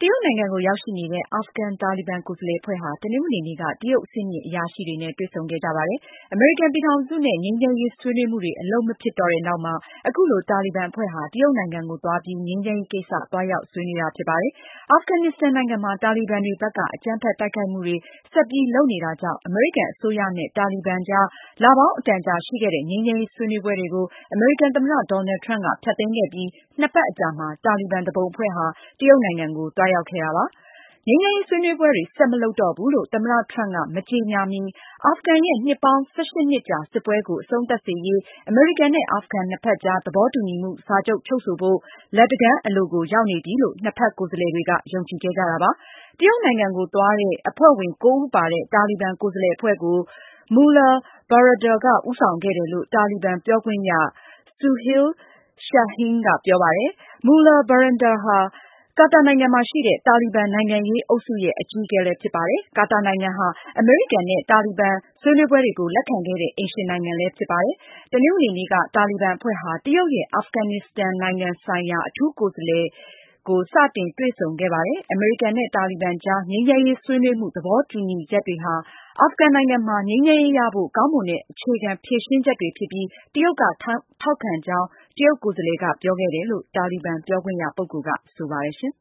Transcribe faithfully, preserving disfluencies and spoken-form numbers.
တရုတ်နိုင်ငံကိုရောက်ရှိနေတဲ့ အာဖဂန်တာလီဘန်ကိုယ်စားလှယ်အဖွဲ့ဟာ တနင်္ဂနွေနေ့က တရုတ်အဆင့်မြင့်အရာရှိတွေနဲ့ တွေ့ဆုံခဲ့ကြပါတယ်။ အမေရိကန်ပြည်ထောင်စုနဲ့ ငြိမ်းချမ်းရေးဆွေးနွေးမှုတွေ အလုပ်မဖြစ်တော့တဲ့နောက်မှာ အခုလို တာလီဘန်အဖွဲ့ဟာ တရုတ်နိုင်ငံကိုသွားပြီး ငြိမ်းချမ်းရေးကိစ္စ သွားရောက်ဆွေးနွေးတာဖြစ်ပါတယ်။ အာဖဂန်နစ္စတန်နိုင်ငံမှာ တာလီဘန်တွေဘက်က အကြမ်းဖက်တိုက်ခိုက်မှုတွေ ဆက်ပြီးလုပ်နေတာကြောင့် အမေရိကန်အစိုးရနဲ့ တာလီဘန်ကြား လပေါင်းအတန်ကြာရှိခဲ့တဲ့ ငြိမ်းချမ်းရေးဆွေးနွေးပွဲတွေကို အမေရိကန်သမ္မတ Donald Trump က ဖျက်သိမ်းခဲ့ပြီး နှစ်ပတ်အကြာမှာ တာလီဘန်သူပုန်အဖွဲ့ဟာ တရုတ်နိုင်ငံကို သွားရောက်ခဲ့တာပါ။ ငြိမ်းချမ်းရေးဆွေးနွေးပွဲတွေ ဆက်မလုပ်တော့ဘူးလို့ သမ္မတ Trump က မကြေညာမီ အာဖဂန်ရဲ့ နှစ်ပေါင်း ၁၈ နှစ်ကြာ စစ်ပွဲကို အဆုံးသတ်စေရေး အမေရိကန်နဲ့ အာဖဂန်နှစ်ဖက်ကြား သဘောတူညီမှုစာချုပ်ချုပ်ဆိုဖို့ လက်တကမ်းအလိုကို ရောက်နေပြီလို့ နှစ်ဖက်ကိုယ်စားလှယ်တွေက ယုံကြည်ခဲ့ကြတာပါ။ တရုတ်နိုင်ငံကိုသွားတဲ့ အဖွဲ့ဝင် ကိုးဦးပါတဲ့ တာလီဘန်ကိုယ်စားလှယ်အဖွဲ့ကို Mullah Baradar က ဦးဆောင်ခဲ့တယ်လို့ တာလီဘန်ပြောခွင့်ရ Suhail Shaheen ကပြောပါတယ်။ Mullah Baradar ဟာ ကာတာနိုင်ငံမှာရှိတဲ့ တာလီဘန်နိုင်ငံရေးအုပ်စုရဲ့ အကြီးအကဲလည်းဖြစ်ပါတယ်။ ကာတာနိုင်ငံဟာ အမေရိကန်နဲ့ တာလီဘန်ဆွေးနွေးပွဲတွေကို လက်ခံခဲ့တဲ့ အိမ်ရှင်နိုင်ငံလည်းဖြစ်ပါတယ်။ တနင်္ဂနွေနေ့က တာလီဘန်အဖွဲ့ဟာ တရုတ်ရဲ့ အာဖဂန်နစ္စတန်နိုင်ငံဆိုင်ရာ အထူးကိုယ်စားလှယ်ကို စတင်တွေ့ဆုံခဲ့ပါတယ်။ အမေရိကန်နဲ့ တာလီဘန်ကြား ငြိမ်းချမ်းရေးဆွေးနွေးမှု သဘောတူညီချက်တွေဟာ အာဖဂန်နိုင်ငံမှာ ငြိမ်းချမ်းရေးရဖို့ ကောင်းမွန်တဲ့ အခြေခံဖြေရှင်းချက်တွေဖြစ်ပြီး တရုတ်က ထောက်ခံကြောင်း တရုတ်ကိုယ်စားလှယ်က ပြောခဲ့တယ်လို့ တာလီဘန်ပြောခွင့်ရပုဂ္ဂိုလ်က ဆိုပါတယ်။